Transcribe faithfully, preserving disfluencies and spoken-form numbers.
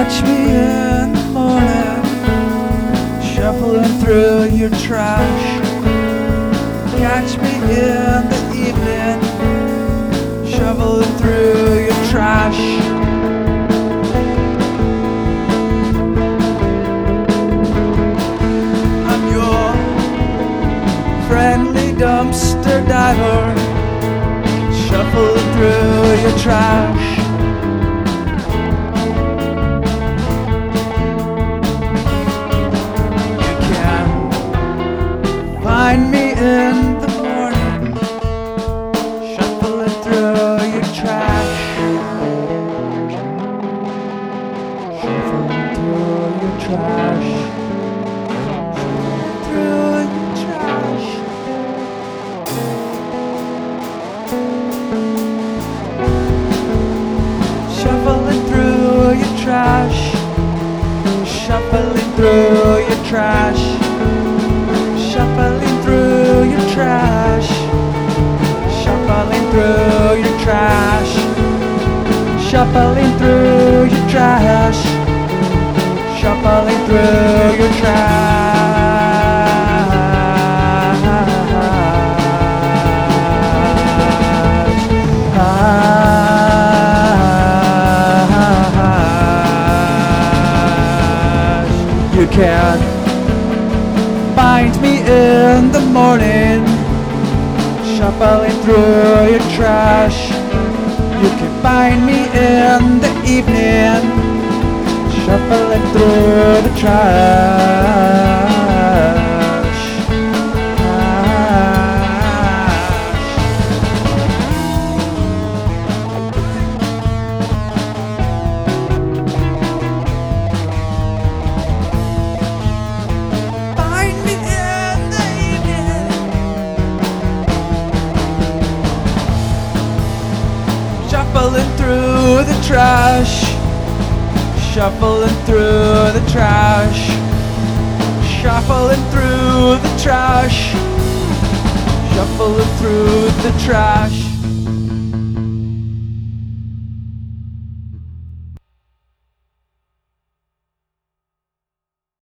Catch me in the morning, shuffling through your trash. Catch me in the evening, shoveling through your trash. I'm your friendly dumpster diver, shuffling through your trash. Find me in the morning, shuffling through your trash. Shuffling through your trash. Shuffling through your trash. Shuffling through your trash. Shuffling through your trash. Shuffling through your trash, shuffling through your trash, shuffling through your trash, shuffling through your trash. You can find me in the morning, shuffling through your trash. You can find me in the evening, shuffling through the trash. Shuffling through the trash, shuffling through the trash, shuffling through the trash, shuffling through the trash.